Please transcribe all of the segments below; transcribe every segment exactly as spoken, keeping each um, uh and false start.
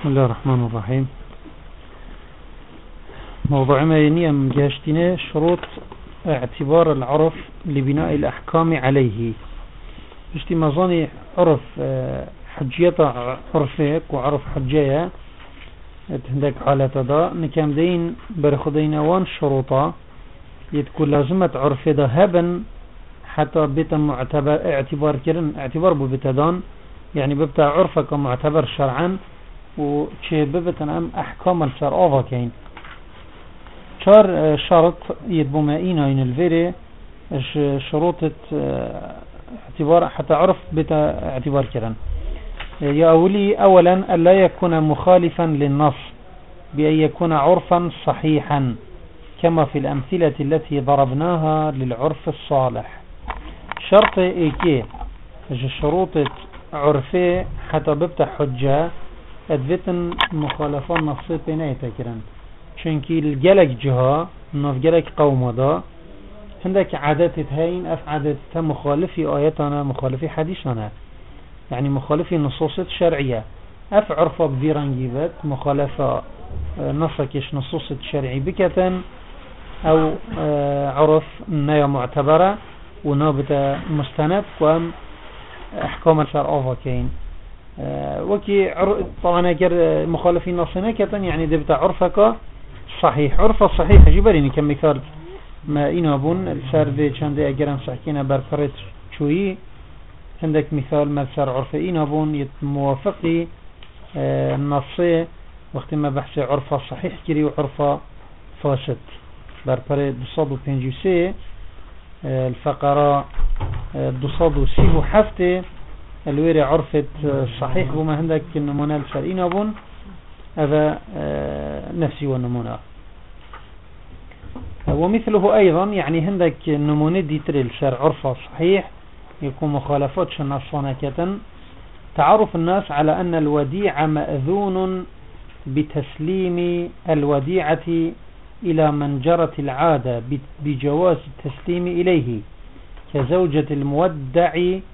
بسم الله الرحمن الرحيم. موضوع ما ينيا من جهشتنا شروط اعتبار العرف لبناء الأحكام عليه. اشتي مظاني عرف حجية عرفك وعرف حجية تهندك حالة دا نكام دين برخدين وان شروطا يتكون لازمة عرف دا هبا حتى بيتا معتبر اعتبار كرن اعتبار ببتدان يعني ببتا عرفك معتبر شرعا وشي ببتن ام احكام الشرعة كين شار شرط يدبو ما اينا اين الفيري شروط اعتبار حتى عرف بتا اعتبار كرن. يا أولي أولا ألا يكون مخالفا للنص بأن يكون عرفا صحيحا كما في الأمثلة التي ضربناها للعرف الصالح. شرط ايكي شروط عرفي حتى ببتا حجة أدفتن مخالفة نصي بينايتا كرن چونكي الجلق جها نف جلق قوم دا عندك عادات هين اف عادات مخالفي آياتنا مخالفي حديثنا يعني مخالفي نصوص شرعية اف عرفة بفيرانجيبت مخالفة نصكش نصوص شرعي بكتن او عرف نيا معتبرة ونابت مستند وام احكام الشرع كين وكي طبعا اگر مخالفي نصنا كتن يعني دبت عرفك صحيح. عرف الصحيح جبريني كمثال ما إنابون السر چند اگرم سحكينا برفرت شوي عندك مثال مثل عرف إنابون يتموافقي النصي وقت ما بحث عرف الصحيح كري وعرف فاسد برفرت دوصاد و پنج و سه الفقرة دوصاد و سيه و حفته الويري عرفت صحيح بما عندك النمونة السر إنابون هذا نفسي والنمونة. ومثله أيضا يعني عندك النمونة دي تري الشرع عرفة صحيح يكون مخالفات شنصانكة تعرف الناس على أن الوديعة مأذون بتسليم الوديعة إلى من جرت العادة بجواز التسليم إليه كزوجة المودع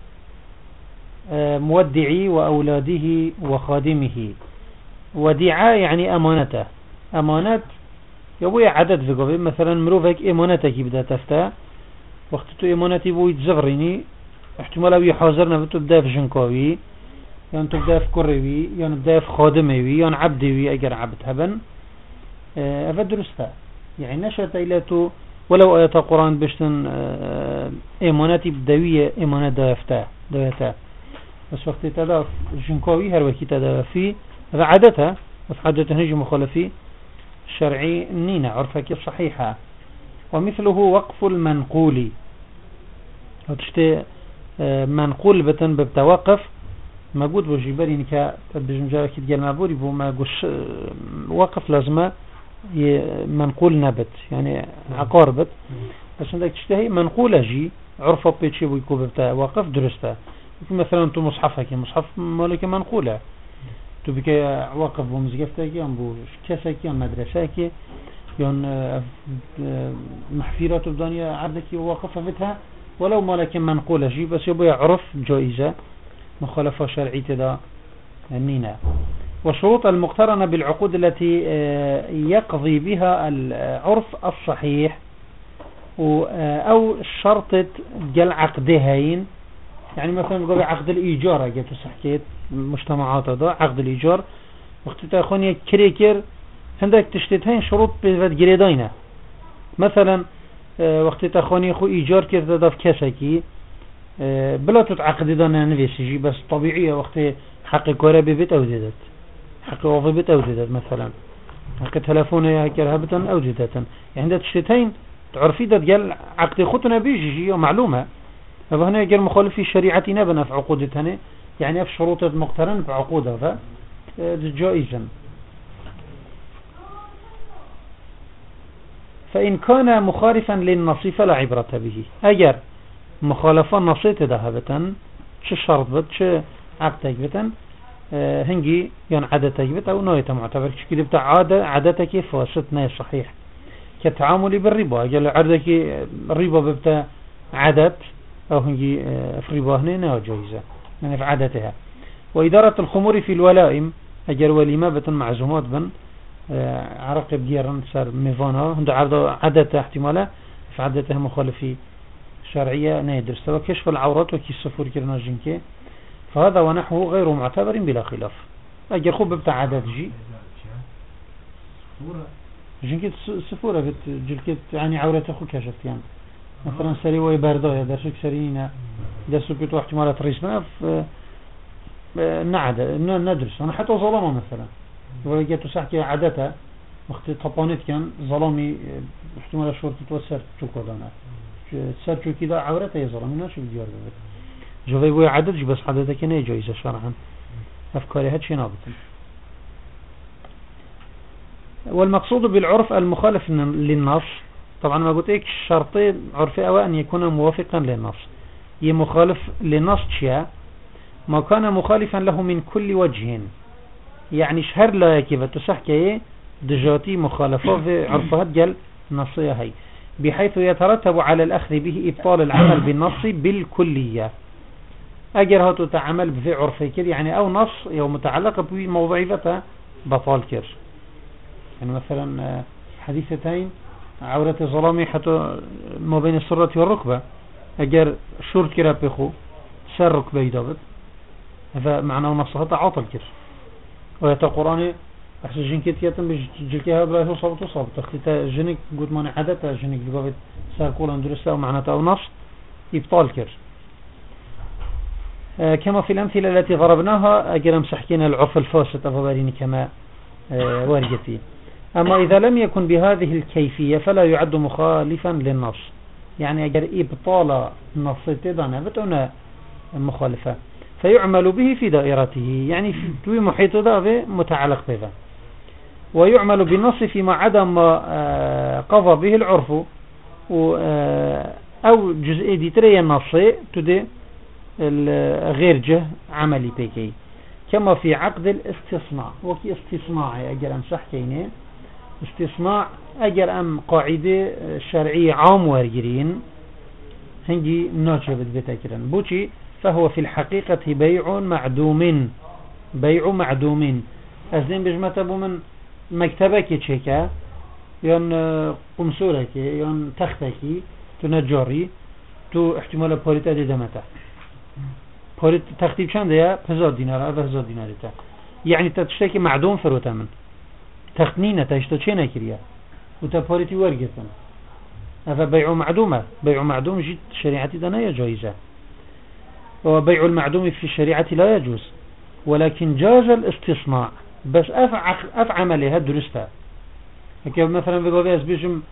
مودعي وأولاده وخادمه. وديعة يعني أمانته أمانات يبوي عدد في قبل مثلا مروفك امانتك يبدأ تفتح وقت تو امانتي بو يتزغريني احتمال او يحاضرنا بتو بدا في جنكاوي يعني تبدا في كروي يعني بدا في خادموي يعني عبدوي اگر عبد هبن اه افا درستا يعني نشأت الاتو ولو آيات القرآن بشتن اه امانتي بدوية امانت دافتا دافتا بس وقت تداف جنكاوي هر وكي تدافي هذا عادتها عادتها نجي مخالفي شرعي نينا عرفك صحيحة. ومثله وقف المنقول وتشتي منقول بتن بتوقف موجود بجبري نكا بجمجارك تقال مابوري بو ما قش وقف لازمه منقول نبت يعني عقار بت بس عندك تشتهي منقول جي عرفه بيتشي بيكو بتوقف درسته مثلا انتو مصحفك مصحف مالك منقوله تو بك واقف بمزقفتك يان بو كسك يان مدرسك يان محفيرات الدنيا عردك واقف بتها ولو مالك منقولة جي بس يبقى يعرف جائزة مخالفة شرعية دا النينة. وشروط المقترنة بالعقود التي يقضي بها العرف الصحيح أو شرطة جل عقدهين يعني مثلا قبل عقد الإيجار جت حكيت مجتمعات هذا عقد الإيجار وقت تأخذني كريكر عندك تشتتين شروط بفد جريدينه مثلا وقت تأخذني خو إيجار كذا ضاف كسكي بلا تتعقد دانا نفسي بس طبيعية وقت حق كورة ببيت أوجدت حق وظيفة بيت أوجدت مثلا حق تلفونه هكذا بتن أوجدت يعني عندك تشتتين تعرفي ده قال عقد خطنا بيجي معلومة فهنا غير مخالف شريعتنا بنا في عقودتنا يعني في شروط المقترن بعقودها جائزا. فإن كان مخالفا للنص فلا عبرة به. أجر مخالفة نصيت ذهبتا شو شرط بت شو عقدك بتن أه هنجي يعني عادتك بت أو نوية معتبر شكل بتاع عادة عادتك فاستنا صحيح كتعامل بالربا أجل عادتك الربا بتاع عادت أو هنجي في ربا هنا جائزة يعني في عادتها. وإدارة الخمور في الولائم اگر وليمه بتن معزومات بن عرق بجيرن سر ميفانا هند عدد احتماله في عدته مخالفي شرعية نادر سواء كشف العورات وكي السفور كرنا جنكي فهذا ونحوه غير معتبر بلا خلاف اگر خوب بتاع عدد جي جنكي السفورة بتجلكت يعني عورات اخو كشفت يعني مثلا سري وي باردايا درسك سرينا درسك بتو احتمالات رسمنا في نعد ندرس انا حتى ظلمه مثلا ولقيت صحكي عادتها وقت طبانت كان ظلامي احتمال شورت توسر شو كودانا سر شو كذا عورته يا ظلامي ناشو الجوار بس جوي بو عدد بس عدده كان جايزه شرعا افكاري هادشي نابت. والمقصود بالعرف المخالف للنص طبعا ما قلت لك شرطين عرفي او ان يكون موافقا للنص ي مخالف للنص شيء ما كان مخالفا له من كل وجه يعني شهر لا كيف تسحكي دجاتي مخالفة في عرفها جل نصية هي بحيث يترتب على الأخذ به إبطال العمل بالنص بالكلية أجر هاتو تعمل في عرفي كر يعني أو نص أو متعلق بموضوعيته بطال كر يعني مثلا حديثتين عورة الظلامي حتى ما بين السرة والركبة أجر شرط كرا بيخو سر ركبة يدابت فمعنى نصها عاطل كر ويتا قرآني أحسن جنكي تياتم بجلكيها بلا هو صابت وصابت تخليتا جنك قد ماني عدتا جنك بقابت ساركولا ندرستا ومعناتا ونص إبطال كر آه كما في الأمثلة التي ضربناها أجرم سحكينا العرف الفاسد أفباريني كما آه وارجتي. أما إذا لم يكن بهذه الكيفية فلا يعد مخالفا للنص يعني أجر إبطال النص تدانا بتونا مخالفة فيعمل به في دائرته يعني في محيط ذا متعلق بذا ويعمل بالنص فيما عدا ما قضى به العرف أو جزء دي تري النص تدي غير جه عملي بيكي كما في عقد الاستصناع وكي استصناعي أجر أم صحكيني استصناع أجر أم قاعدة شرعية عام وارجرين هنجي ناجبت بتاكرا بوشي فهو في الحقيقة بيع معدوم بيع معدوم أزين بجمة أبو من مكتبك تشيكا يان قمصورك يان تختك تنجاري تو احتمال بوريتا دي دمتا بوريت تختيب شان ديا هزار دينار أو هزار دينار تا يعني تشتكي معدوم فروتا من تخنينة تشتو تشينا كريا وتا بوريتي ورقتا أفا بيع معدومة بيع معدوم جد شريعتي دانا جائزة وبيع المعدوم في الشريعة لا يجوز ولكن جاز الاستصناع بس أف عملها درستا كيف مثلا بيقول بيجم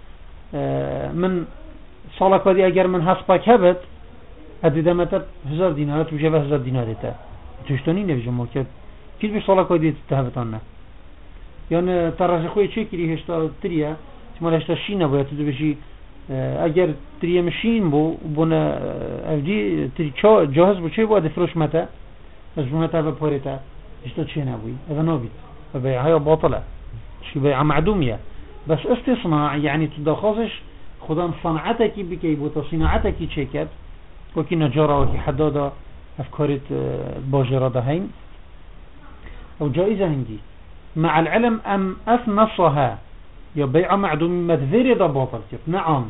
من صالك ودي أجر من هسبك هبت أدي دمتر هزار دينارات وجبه هزار دينارتا تشتوني نبيجم موكب كيف بيش صالك ودي تتهبتانا يعني ترى خوي تشكري هشتا تريا ثم هشتا شينا بيا تدو بشي اگر تريا مشين بو بنا افدي تري جاهز بو چه بو فروش متى مجموعه بپوريتا اشتو تشينا بوي هذا نوبيت فبيعها باطله شي بيع معدوميه بس استصناع يعني تدخلش خدام صنعتك بكي بو صناعتك تشيكت وكي نجاره وكي حدادا افكارت باجره دهين او جائزه هندي مع العلم ام افنصها يا بيع معدوم مدذري ده باطل كيف نعم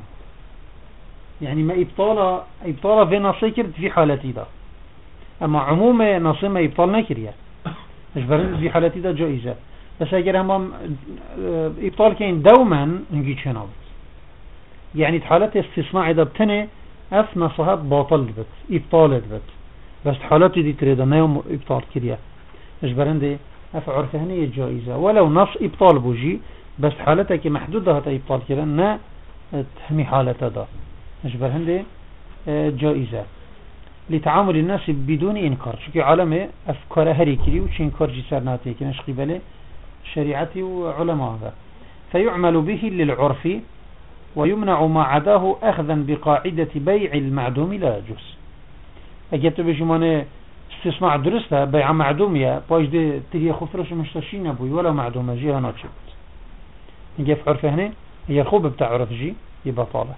يعني ما إبطالة إبطالة في نصي كرد في حالتي ده أما عموم نصي ما إبطال نكريا أجبرين في حالتي ده جائزة بس أجر هم إبطال كين دوما نجي شناب يعني حالة استثناء ده بتني أف نصهات باطل بت إبطال بت بس حالتي دي تريد نيوم إبطال كريا أجبرين دي أف عرفه هني جائزة ولو نص إبطال بوجي بس حالتك محدودة هتا إبطال كده نا تحمي حالته ده أجبر هندي جائزة لتعامل الناس بدون إنكار شكي عالمي أفكار هري كري وش إنكار جسر ناتي كناش قبله شريعتي وعلماء فيعمل به للعرف ويمنع ما عداه أخذا بقاعدة بيع المعدوم لا يجوز أجبت بجمانة استصناع درستها بيع معدومية باش دي تريه خفرش مشتشين أبوي ولا معدومة جيها ناتشبت نجي في عرفه هنا هي الخوب بتاع عرف جي يبقى طالع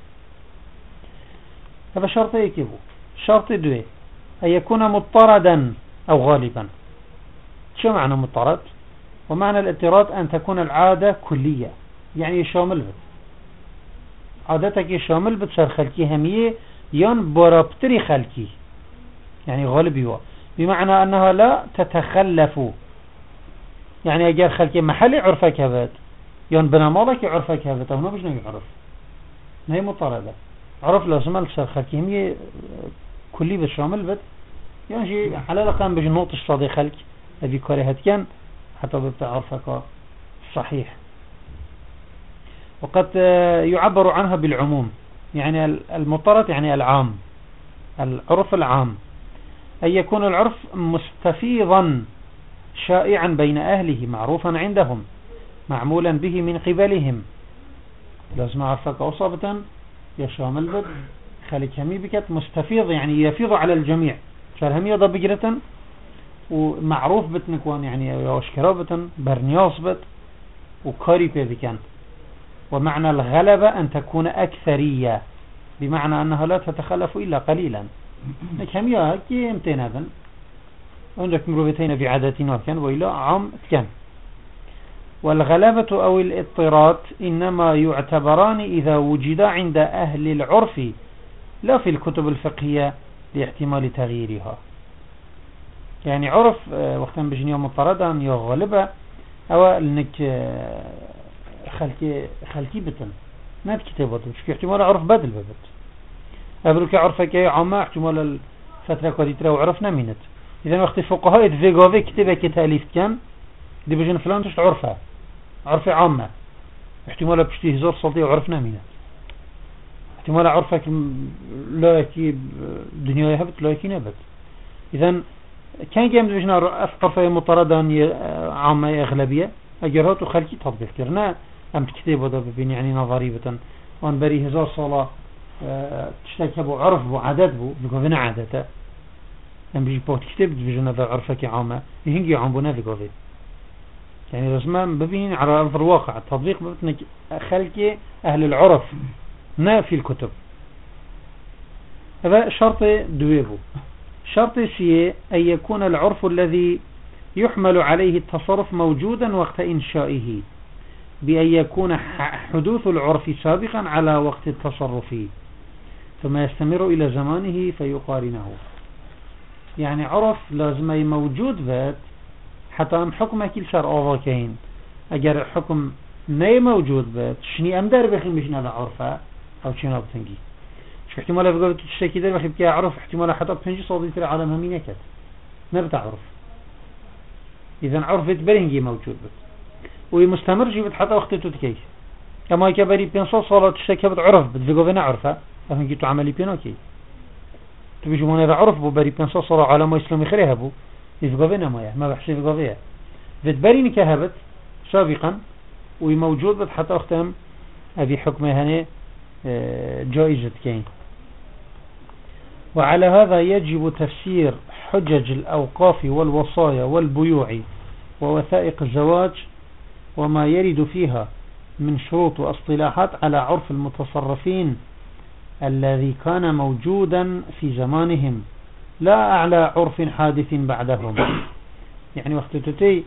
هذا شرط يكيبه شرط دوي أن يكون مضطردا أو غالبا شو معنى مضطرد ومعنى الاضطراد أن تكون العادة كلية، يعني شامل بت عادتك شامل بت سر خلقي همية ين برابتري خلقي، يعني غالبي هو بمعنى أنها لا تتخلف، يعني أجر خلقي محل عرفك هبت ين بنامالك عرفك هبت هنا بجنه يعرف، هي مطاردة عرف لازم السر خلقي همية كلي بت شامل بت، يعني على الأقل بجن نقطة صادي خلق أبي كارهت كان حتى ببتع عرفك صحيح. وقد يعبر عنها بالعموم، يعني المطرد يعني العام، العرف العام، أن يكون العرف مستفيضا شائعا بين أهله معروفا عندهم معمولا به من قبلهم. لازم عرفك أصابة يشامل بد خلق همي بكت مستفيض، يعني يفيض على الجميع، فالهمية ضبجرة ومعروف بتنكوان، يعني يوشكرابة برنياس بت وكاري بذكان. ومعنى الغلبة أن تكون أكثرية، بمعنى أنها لا تتخلف إلا قليلا، همية كي امتين هذا عندك مروفتين بعادتين وكان وإلا عام كان. والغلبة أو الاضطراد إنما يعتبران إذا وجد عند أهل العرف لا في الكتب الفقهية لاحتمال تغييرها، يعني عرف وقتا بجنية مضطردا يا غالبة أو أنك خلقي خلقي بتن نات كتابته شو احتمال عرف بدل ببت أبروك عرفك عامة احتمال الفترة قديتها وعرفنا منت. إذا وقت الفقهاء يتفقوا كتابة كتاليف كان دي بجن فلان تشت عرفها عرف عامة احتمال بشتي هزار صلتي وعرفنا منت، احتمال عرفك لا يكي دنيا يهبت لا يكي نبت. إذا كان جامد بجنا عرفة مطردة عامة أغلبية أجرات وخلقي تطبيق كرنا أم كتاب هذا بين يعني نظريبة وان بري هزار صلاة اه تشتكي بو عرف بو عادات بو بقوفنا عادته أم بيجي بوت كتاب بجنا ذا عرفك عامة يهنجي عامبونا بقوفي، يعني رسمان ببين على أرض الواقع التطبيق ببتنك خلقي أهل العرف ما في الكتب. هذا شرط دويبو. شرط سي أن يكون العرف الذي يحمل عليه التصرف موجودا وقت إنشائه، بأن يكون حدوث العرف سابقا على وقت التصرف ثم يستمر إلى زمانه فيقارنه، يعني عرف لازم موجود بات حتى أم حكمه كل شر آواكين، أجر حكم ما موجود بات شني أم دار بخيم بشنا هذا عرفه أو شنا بتنجي شو احتمال أفقال تشتكي دار بخيب كي عرف احتمال حتى بتنجي صادي ترى عالم همين يكت ما بتعرف. إذا عرفت برينجي موجود بس ومستمر جيبت حتى وقت تتكيش كما يكبري بينصو صلاة تشتكي بتعرف بتفقونا عرفة أفهم جيتو عملي بينوكي تبيجمون إذا عرف بو بري بينصو صلاة عالم إسلامي خريها بو يفقونا ما ما بحسي فقوية بتبريني كهبت سابقا وموجود بس حتى وقتهم أبي حكمه هنا جائزة كين. وعلى هذا يجب تفسير حجج الأوقاف والوصايا والبيوع ووثائق الزواج وما يرد فيها من شروط واصطلاحات على عرف المتصرفين الذي كان موجودا في زمانهم لا على عرف حادث بعدهم. يعني وقت تتي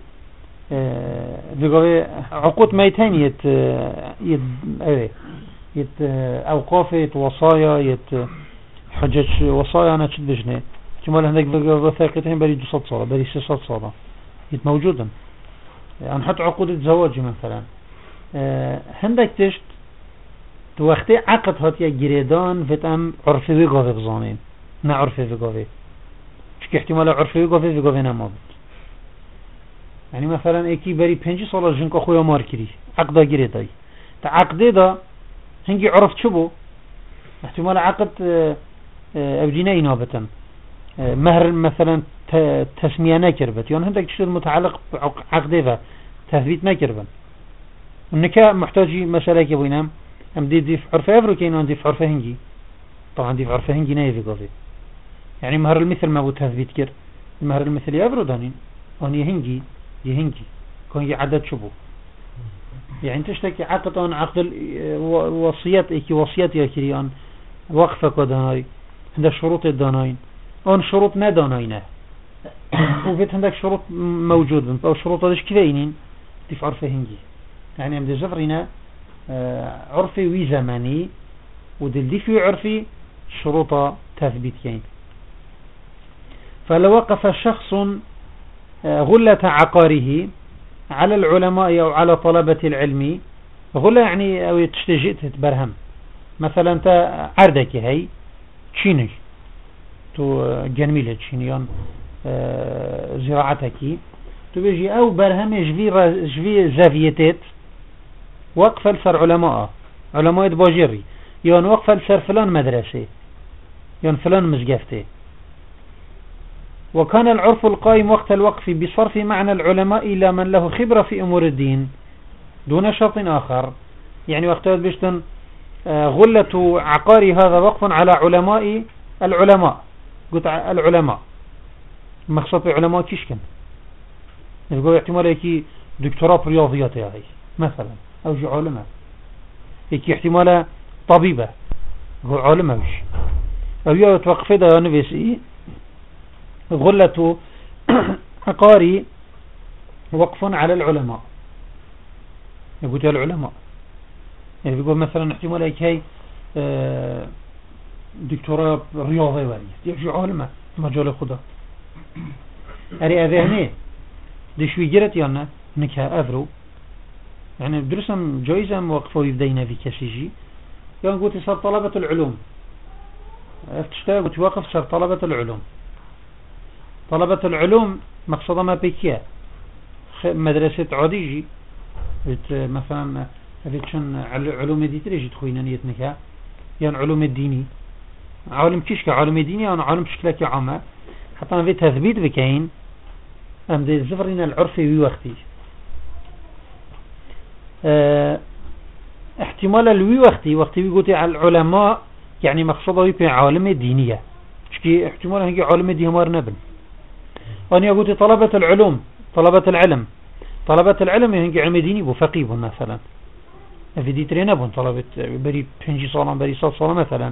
عقود ميتين يت يت يت أوقاف يت وصايا يت حجج وصايا أنا تشد بجنة كمال هندك وثائقتين بري دوصد صلاة بري سيصد صلاة يت موجودا. يعني حتى عقود الزواج مثلا هندك تشت توقتي عقد هاتيا جريدان فتم عرفي وقافي بزانين نا عرفي وقافي شك احتمال عرفي وقافي وقافي نمابد. يعني مثلا ايكي بري پنجی سالا جنك اخويا مار كري عقدا جريداي تا عقده دا هنجي عرفت شبو احتمال عقد ابجينا اينابتا مهر مثلا تسمية نكربت يعني هندك تشتغل متعلق بعقده دا تثبيت نكربن النكاح محتاجي مسألة كبوينام ام دي دي في عرفة افرو كينو دي في عرفة هنجي طبعا دي في عرفة هنجي نايفي قضي يعني مهر المثل ما بو تثبيت كر المهر المثل افرو دانين واني هنجي يهنجي كون عدد شبو يعني تشتكي عقد عن عقد الوصيات ايكي وصيات يا كريان وقفك وداناي عندك شروط الداناين اون شروط نداناينه وفيت عندك شروط موجود او شروط هذاش كذاينين ديف عرفي هنجي يعني ام دي زفرنا عرفي وي زماني ودل ديف عرفي شروط تثبيتين. فلو وقف شخص غلة عقاره على العلماء أو على طلبة العلم، غلة يعني أو تشتجئت تبرهم مثلا انت عردك هاي تشيني تو جنميلة تشينيان زراعتك تو بيجي أو برهم جفي, جفي زافيتات وقف لسر علماء علماء باجري يان وقف لسر فلان مدرسة يان فلان مزقفته. وكان العرف القائم وقت الوقف بصرف معنى العلماء إلى من له خبرة في أمور الدين دون شرط آخر. يعني وقتها بيشتن غلة عقاري هذا وقف على علماء العلماء قلت العلماء مقصد العلماء كيش كان يقول احتمال يكي دكتوراه برياضيات يا غي مثلا أو جي علماء يكي احتمال طبيبة يقول علماء وش أو يتوقف ده نفسي غلة عقاري وقف على العلماء يقول العلماء يعني بيقول مثلا احتمال هيك هي دكتوراه رياضي وري يجي علماء مجال خدا اري اذهني دي شوي جرت يانا نكها اذرو يعني درسم جايزة موقفوا يبدينا في كسيجي يعني قلت صار طلبة العلوم افتشتها قلت واقف صار طلبة العلوم. طلبة العلوم مقصد ما بيكيا مدرسة عاديجي مثلا هذيتشن علوم دي تريجي تخوينا نيتنكا يعني علوم الديني عالم كيش كعالم ديني أو عالم شكلك عامة حتى ما في تثبيت بكين أم دي زفرين العرفي وقتي اه احتمال الوي وقتي وقتي بيقولي على العلماء يعني مقصده يبقى عالم دينية شكي احتمال هنجي عالم دي همار نبن. وأنا قلت طلبة العلوم طلبة العلم طلبة العلم هنجي علم ديني بفقيه مثلا في دي ترينا بون طلبة بري بنجي صالة بري صال صالة مثلا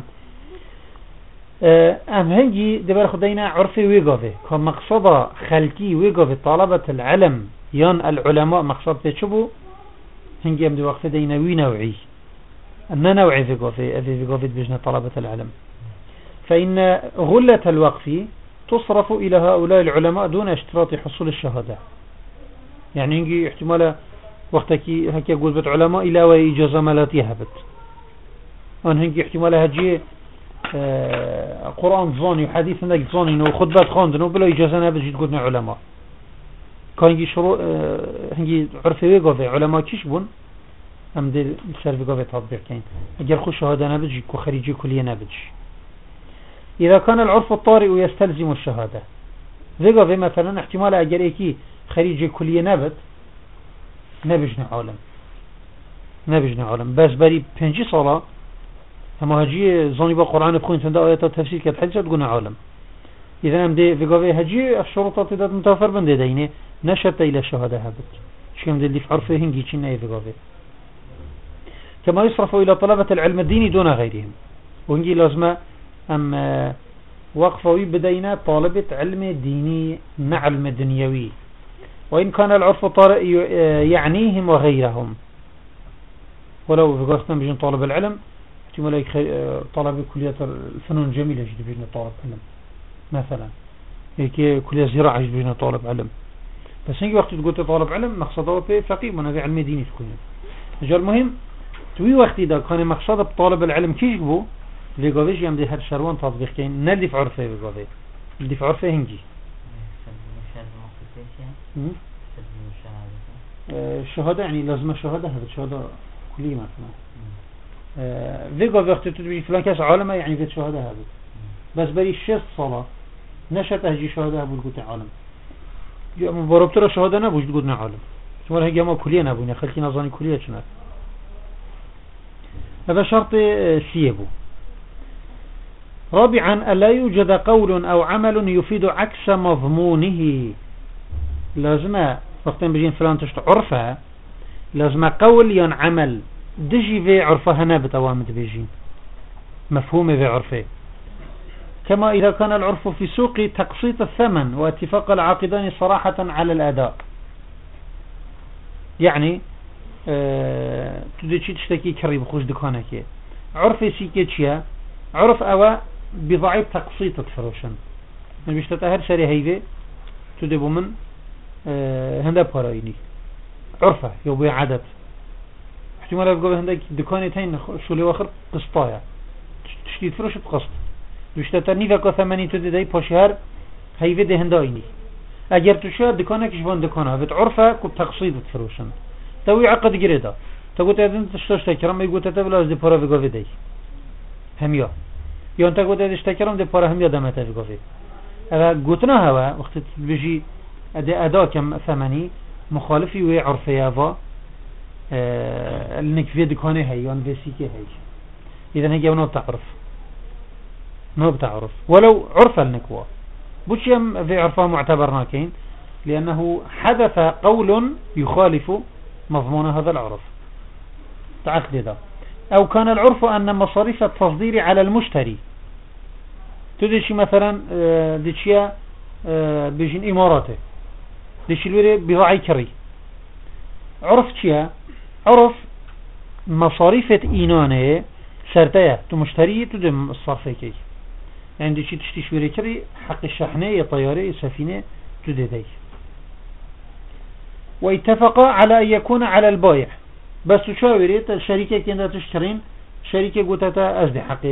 ام هنجي دبر خدينا عرفي ويقافي كان مقصده خلقي ويقافي طلبة العلم يان العلماء مقصد تشبو هنجي ام دي وقف دينا وي نوعي أن نوعي في قافي في قافي بجنة طلبة العلم. فإن غلة الوقف تصرف إلى هؤلاء العلماء دون اشتراط حصول الشهادة. يعني هنجي احتمال وقتك هكي يقول بيت علماء إلى وإجازة ملاتي هبت أن هنجي احتمال هجي آه قرآن ظاني وحديث نك ظاني وخطبات خاندن وبلا إجازة هبت جيت قلنا علماء كان هنجي شروع آه هنجي عرفي ويقافي علماء كيش بون أم دي السر ويقافي تطبيق كين أجل خو شهادة نبت جيت وخريجي كلية نبت. إذا كان العرف الطارئ يستلزم الشهادة ويقافي مثلا احتمال أجل إيكي خريجي كلية نبت نبجنا عالم نبجنا عالم بس بري بنجي صلاة اما هجي زاني با قرآن بخوين تنده آيات تفسير كت حدثت قلنا عالم. إذا هم دي فقاوه هجي الشروطات دات متوفر بنده دينه نشرت إلى الشهادة هبت شكم دي اللي في عرفه هنجي چين اي فقاوه. كما يصرف إلى طلبة العلم الديني دون غيرهم وهنجي لازمة أم وقفوا بدينا طالبة علم ديني مع علم دنيوي وإن كان العرف طارئ يعنيهم وغيرهم. ولو فقاستنا بجن طالب العلم احتمال طالب كلية الفنون الجميلة يجب بجن طالب علم مثلا هيك كلية زراعة يجب بجن طالب علم. بس هنجي وقت تقول طالب علم مقصده فقيه من هذا علم ديني تكون جاء المهم توي وقت إذا كان مقصد بطالب العلم كيش بو فيقافيش يمدي هاد شروان تطبيق كين نال دفع عرفه فيقافي الدفع عرفه هنجي الشهادة يعني لازم الشهادة هذا الشهادة كلية مثلا فيقا في وقت تدبي فلان كاس عالمة يعني في الشهادة هذا بس بري الشيست صلاة نشأت هجي شهادة هبو القوت عالم بربطر الشهادة نبوش تقولنا عالم ثم هجي ما كلية نبوني خلقي نظاني كلية شنات. هذا شرط سيبو. رابعا ألا يوجد قول أو عمل يفيد عكس مضمونه. لازم وقت بجين فلان تشت عرفها لازم قول ين عمل دجي في عرفها نابت أوامد بيجين مفهوم في عرفه. كما إذا كان العرف في سوق تقسيط الثمن واتفاق العاقدان صراحة على الأداء. يعني اه تدي شي تشتكي كري بخوش دكانك عرف سيكي تشيا عرف أو بضعيب تقسيط الفروشن من بيشتتهر سري هيدي تدي بمن اه هندا بارايني عرفه يوبي عدد احتمال يقول هندك دكانتين شو لي واخر قسطايا تشتري فروش بقسط بيشتتر نيفا كو ثمانين تدي داي باشهر هيفي ده هندايني اگر تو شو دكانك شفون دكانها بتعرفه كو تقسيط فروشن توي عقد جريدا تقول تادن تشتاش تكرم يقول تتبلا دي بارا بيغوي داي هميا يا انت قلت ادش تكرم دي بارا هميا دمت بيغوي اذا قلتنا هوا وقت بيجي ادي ادا كم ثماني مخالفي وي عرفيه وا اه انك في دكانه هي يان في سيكي هي اذا هي ما بتعرف ما بتعرف ولو عرف النكوا بوشيم في عرفه معتبرنا كين لانه حدث قول يخالف مضمون هذا العرف تعقد ده او كان العرف ان مصاريف التصدير على المشتري تدشي مثلا اه دشيا اه بيجين اماراته دشي الوري بضاعي كري عرف شيا عرف مصاريف اينانه سرتيه تو مشتري تدم الصرفه كي يعني دشي تشتي شويري كري حق الشحنه طياره سفينه تددي واتفقا على ان يكون على البائع بس تشاوريت الشركه كانت تشترين شركه قوتها ازدي حق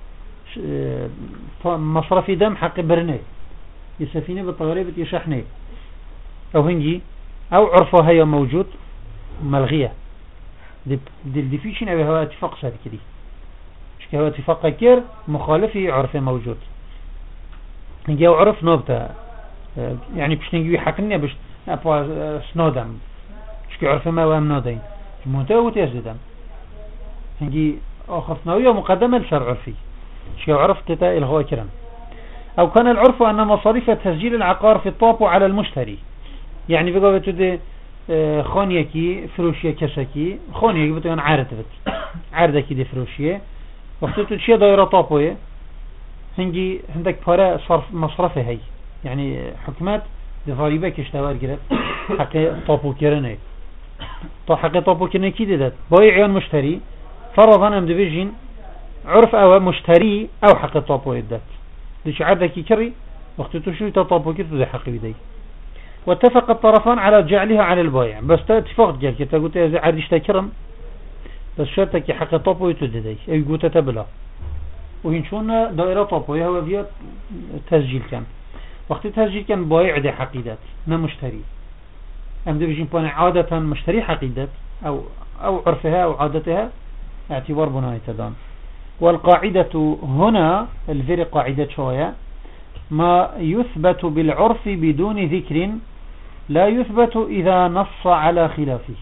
مصرفي دم حق برني السفينه بالطياره بتشحنه او هنجي او عرفه هي موجود ملغيه دي الديفيشن او هو اتفاق شركه دي مش هو اتفاق كير مخالفي عرفه موجود هنجي او عرف نوبته يعني باش نجي حقني باش ابا سنودم مش عرفه ما وام نودين منتهى تيزدم هنجي اخر نويه مقدمه لشرع عرفي شو عرفت تا الهوا كرم او كان العرف ان مصاريف تسجيل العقار في الطاpo على المشتري يعني بقى بتدي خانيكي فروشيه كشكي خانيكي بتون عارتبت عردكي دي فروشيه وقت تشي دايره طابويه هنجي عندك بارا صرف مصرفه هي يعني حكمات دي ضريبه كشتوار كده حق طابو كيرنه طو حق طابو كيرنه كي ديت بايع مشتري فرضا ام ديفيجن عرف او مشتري او حق طابو يدت ديش عردكي كري وقت تشوي طابو كده دي حق بيدي واتفق الطرفان على جعلها على البائع بس اتفاق جال كده قلت اذا عاد تكرم بس شرطك حق طابو يتددي اي قلت تبلا وينشون دائره طابو هو فيها تسجيل كان وقت التسجيل كان بائع دي حقيقات نا مشتري ام ديفيجن بان عاده مشتري حقيقات او او عرفها او عادتها اعتبار بناء تدان والقاعده هنا الفرق قاعده شويه ما يثبت بالعرف بدون ذكر لا يثبت إذا نص على خلافه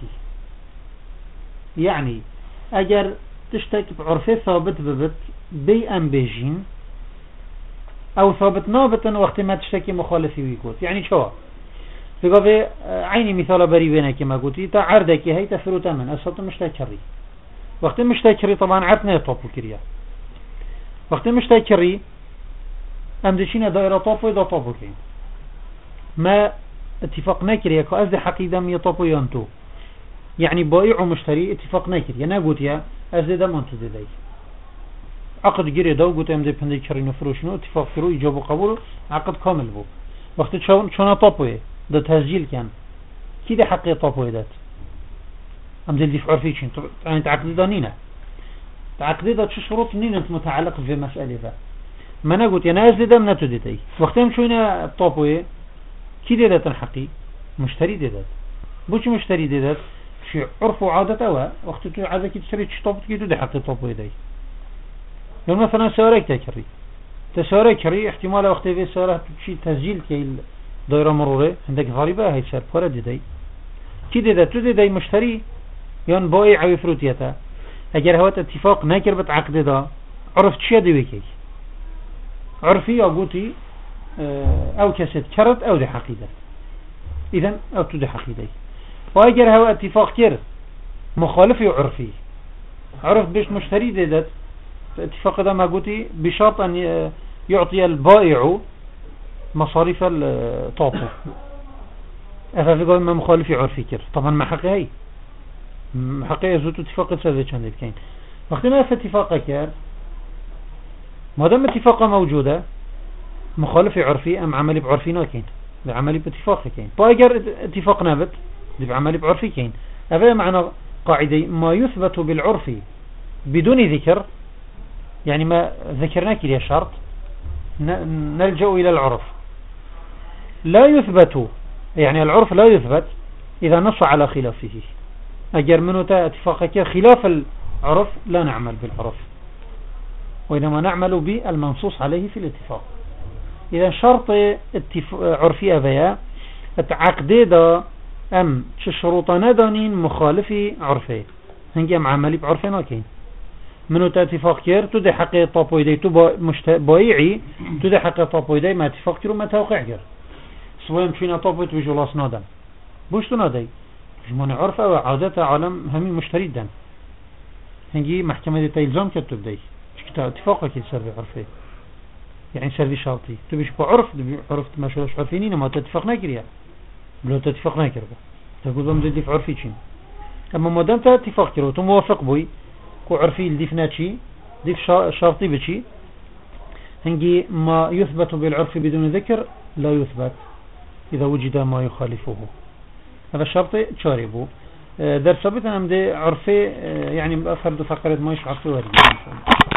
يعني أجر تشتك بعرف ثابت ببت بي أم بيجين أو ثابت نابتا وقت ما تشتكي مخالفي ويقول يعني شو بقى عيني مثال بري بينا كما قلت تا عردك هي تفرو تمن أصلا مشتكري وقت مشتكري طبعا عرفنا يطوبو كريا وقت مشتكري ام دشينا دائره طابو دا طابو كين ما اتفاق نكر يا كأزد حقيقة مية طابو ينتو يعني بائع ومشتري اتفاق نكر يا نقول يا ازد دم انتو دي عقد جري دو قلت ام دي بندي كرينو فروشنو اتفاق فرو اجابو قبولو عقد كامل بو وقت شون شونا طابو دا تسجيل كان كي دي حقيقة طابو دات ام دي دفع فيشين يعني تعقد دا نينا تعقد دا تشو شروط نين انت متعلق في مسألة ذا ما أنا قلت أنا أزدي دم نتوديتي وقتهم شوينا الطابوية كي ديدات الحقي مشتري ديدات بوش مشتري ديدات شي عرف وعادة أوا وقت تو عادة كي تشتري تشطابت كي تودي حقي الطابوية داي لو مثلا سواريك تكري تسواريك كري احتمال وقت في سواريك شي تسجيل كي دايرة مرورة عندك ضريبة هاي سار بورا ديداي كي ديدات تو ديداي مشتري يان بائع أو فروتيتا اگر هوات اتفاق نكر بتعقد دا عرفت شي دي ويكي عرفي او قوتي او كسد كرت او دي حقيقة اذن او تو دي حقيقة واجر هوا اتفاق كر مخالفي وعرفي عرف بيش مشتري ديدت اتفاق دا ما قوتي بشرط ان يعطي البائع مصاريف الطابو أفا قال ما مخالف عرفي كر طبعا ما حقيقي ما حقيقي زوت اتفاق تسوي كان كاين وقت ما في اتفاق كر ما دام اتفاقه موجودة مخالف عرفي أم عملي بعرفي ناكين بعملي باتفاق كاين بايجر اتفاق نابت بعملي بعرفي كاين هذا معنى قاعدة ما يثبت بالعرف بدون ذكر يعني ما ذكرناه كده شرط نلجأ إلى العرف لا يثبت يعني العرف لا يثبت إذا نص على خلافه أجر منه اتفاقك خلاف العرف لا نعمل بالعرف وإنما نعمل بالمنصوص عليه في الاتفاق إذا شرط عرفي أبيا التعقدي دا أم شروطنا دانين مخالفي عرفي هنجي أم عملي بعرفي ناكين منو اتفاق كير تدي حقي طابويدي تو بايعي تدي حقي طابويدي ما اتفاق كير وما توقع كير سوين فينا طابويد بجولاس نادم بوشتو نادي جمعنا عرفة وعادة عالم همي مشتري دان هنجي محكمة دي تيلزام كير تبدي شكتا اتفاقا كير سربي عرفي يعني سربي شرطي تبيش بعرف عرفت ما شوش عرفينين ما تتفاقنا كير بلو تتفاقنا كير تقول بمدد في عرفي چين اما ما دام اتفاق كير وتو موافق بوي كو عرفي الديف ناتشي ديف شرطي بشي هنجي ما يثبت بالعرف بدون ذكر لا يثبت إذا وجد ما يخالفه هذا الشرط تشاربه در ثابت أنا مدي عرفي يعني فرد فقرة ما يش عرفي وارد